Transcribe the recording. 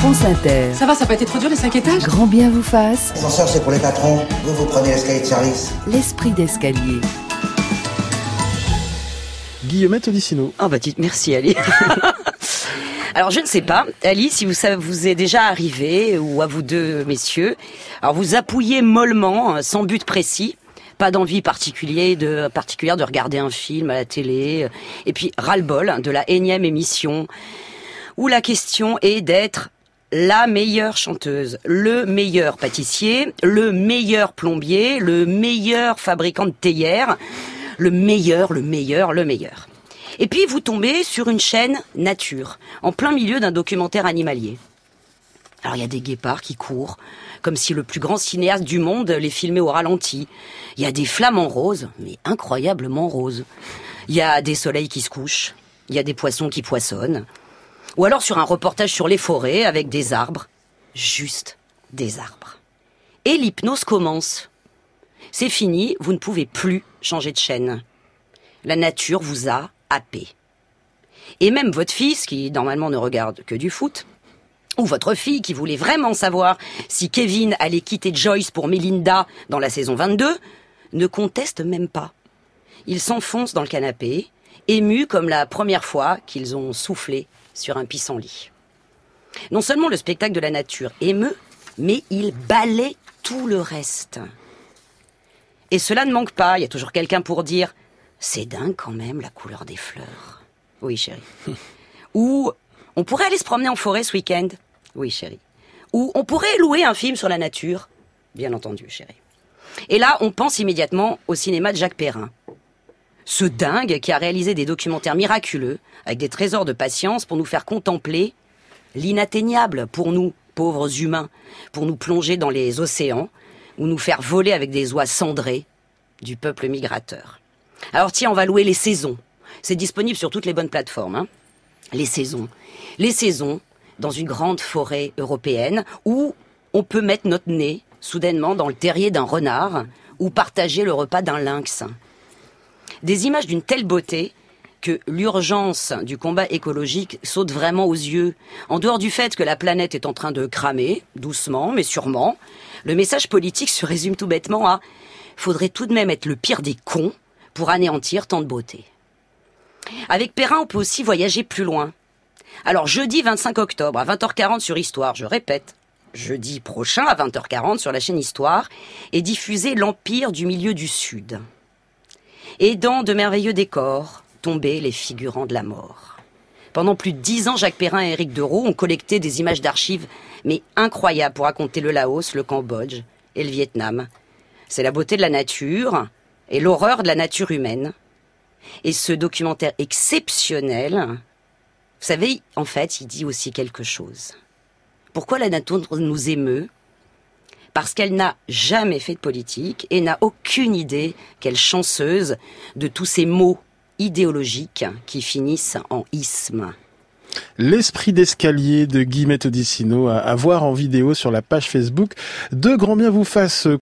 France Inter. Ça va, ça n'a pas été trop dur les 5 étages ? Grand bien vous fasse. L'ascenseur, c'est pour les patrons. Vous prenez l'escalier de service. L'esprit d'escalier. Guillemette Odissino. Oh bah merci Ali. Alors je ne sais pas, Ali, si ça vous est déjà arrivé, ou à vous deux messieurs, alors vous appuyez mollement, sans but précis, pas d'envie particulière de regarder un film à la télé, et puis ras-le-bol de la énième émission, où la question est d'être la meilleure chanteuse, le meilleur pâtissier, le meilleur plombier, le meilleur fabricant de théières, le meilleur. Et puis vous tombez sur une chaîne nature, en plein milieu d'un documentaire animalier. Alors il y a des guépards qui courent, comme si le plus grand cinéaste du monde les filmait au ralenti. Il y a des flamants roses, mais incroyablement roses. Il y a des soleils qui se couchent, il y a des poissons qui poissonnent. Ou alors sur un reportage sur les forêts avec des arbres, juste des arbres. Et l'hypnose commence. C'est fini, vous ne pouvez plus changer de chaîne. La nature vous a happé. Et même votre fils, qui normalement ne regarde que du foot, ou votre fille qui voulait vraiment savoir si Kevin allait quitter Joyce pour Melinda dans la saison 22, ne conteste même pas. Ils s'enfoncent dans le canapé, émus comme la première fois qu'ils ont soufflé sur un pissenlit. Non seulement le spectacle de la nature émeut, mais il balaie tout le reste. Et cela ne manque pas, il y a toujours quelqu'un pour dire « C'est dingue quand même la couleur des fleurs. » Oui, chérie. Ou « On pourrait aller se promener en forêt ce week-end. » Oui, chérie. Ou « On pourrait louer un film sur la nature. » Bien entendu, chérie. Et là, on pense immédiatement au cinéma de Jacques Perrin. Ce dingue qui a réalisé des documentaires miraculeux, avec des trésors de patience pour nous faire contempler l'inatteignable pour nous, pauvres humains, pour nous plonger dans les océans, ou nous faire voler avec des oies cendrées du peuple migrateur. Alors tiens, on va louer Les Saisons. C'est disponible sur toutes les bonnes plateformes. Hein. Les Saisons, dans une grande forêt européenne, où on peut mettre notre nez, soudainement, dans le terrier d'un renard, ou partager le repas d'un lynx. Des images d'une telle beauté que l'urgence du combat écologique saute vraiment aux yeux. En dehors du fait que la planète est en train de cramer, doucement mais sûrement, le message politique se résume tout bêtement à « faudrait tout de même être le pire des cons pour anéantir tant de beauté ». Avec Perrin, on peut aussi voyager plus loin. Alors jeudi 25 octobre à 20h40 sur Histoire, je répète, jeudi prochain à 20h40 sur la chaîne Histoire, est diffusé l'Empire du milieu du Sud. Et dans de merveilleux décors, tombaient les figurants de la mort. Pendant plus de 10 ans, Jacques Perrin et Éric Dereau ont collecté des images d'archives, mais incroyables pour raconter le Laos, le Cambodge et le Vietnam. C'est la beauté de la nature et l'horreur de la nature humaine. Et ce documentaire exceptionnel, vous savez, en fait, il dit aussi quelque chose. Pourquoi la nature nous émeut ? Parce qu'elle n'a jamais fait de politique et n'a aucune idée, quelle chanceuse, de tous ces mots idéologiques qui finissent en isme. L'esprit d'escalier de Guillemette Odissino à voir en vidéo sur la page Facebook de Grand Bien vous fasse.